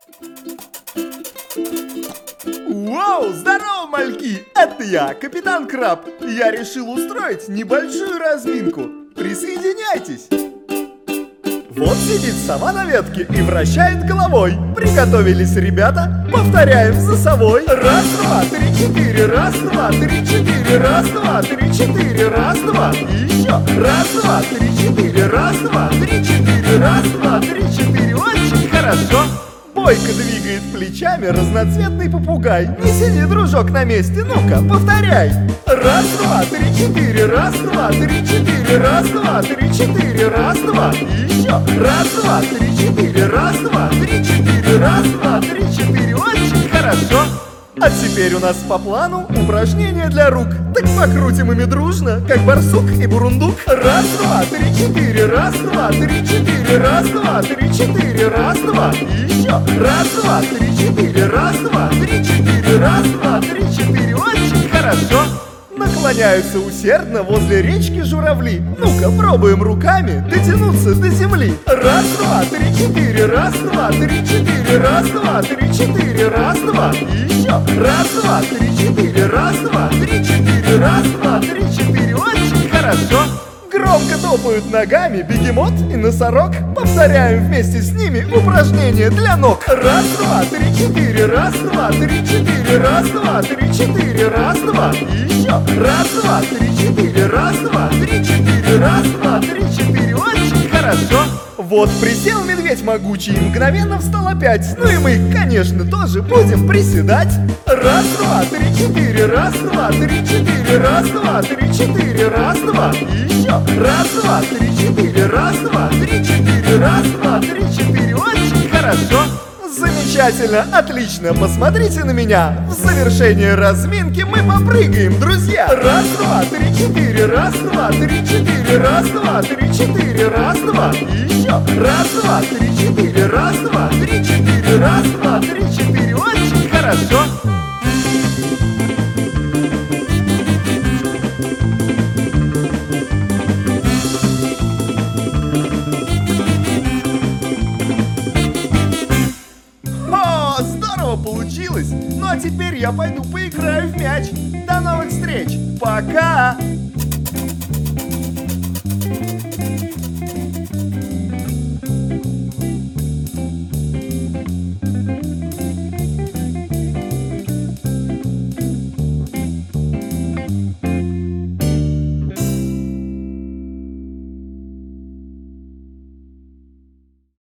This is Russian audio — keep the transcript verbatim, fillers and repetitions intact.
Вау, здорово, мальки! Это я, Капитан Краб. Я решил устроить небольшую разминку. Присоединяйтесь! Вот сидит сова на ветке и вращает головой. Приготовились, ребята? Повторяем за совой. Раз, два, три, четыре. Раз, два, три, четыре. Раз, два, три, четыре. Раз, два. И еще. Раз, два, три, четыре. Раз, два, три, четыре. Раз, два, три, четыре. Очень хорошо. Бойко двигает плечами разноцветный попугай. Не сиди, дружок, на месте, ну-ка, повторяй. Раз, два, три, четыре. Раз, два, три, четыре. Раз, два, три, четыре. Раз, два. И еще. Раз, два, три, четыре. Раз, два, три, четыре. Раз, два, три, четыре. Очень хорошо. А теперь у нас по плану упражнения для рук. Так покрутим ими дружно, как барсук и бурундук. Раз, два, три, четыре. Раз, два, три, четыре. Раз, два, три, четыре. Раз, два. И еще. Раз, два, три, четыре. Раз, два, три, четыре. Раз, два, три, четыре. Очень хорошо. Наклоняются усердно возле речки журавли. Ну-ка, пробуем руками дотянуться до земли. Раз, два, три, четыре. Раз, два, три, четыре. Раз, два, три, четыре. Раз, два. И еще. Раз, два, три, четыре. Раз, два, три, четыре. Раз, два, три, четыре. Очень хорошо. Громко топают ногами бегемот и носорог. Повторяем вместе с ними упражнения для ног. Раз, два, три, четыре. Раз, два, три, четыре. Раз, два, три, четыре. Раз, два. И еще. Раз, два, три, четыре. Раз, два, три, четыре. Раз, два, три, четыре. Очень хорошо. Вот присел медведь могучий, мгновенно встал опять. Ну и мы, конечно, тоже будем приседать. Раз, два, три, четыре. Раз, два, три, четыре. Раз, два, три, четыре. Раз, два. И еще. Раз, два, три, четыре. Раз, два, три, четыре. Раз, два, три, четыре. Очень хорошо. Замечательно, отлично, посмотрите на меня. В завершение разминки мы попрыгаем, друзья. Раз, два, три, четыре. Раз, два, три, четыре. Раз, два, три, четыре. Раз, два. И еще. Раз, два, три, четыре. Раз, два, три, четыре. Раз, два, три, четыре. Очень хорошо. Здорово получилось! Ну а теперь я пойду поиграю в мяч. До новых встреч! Пока!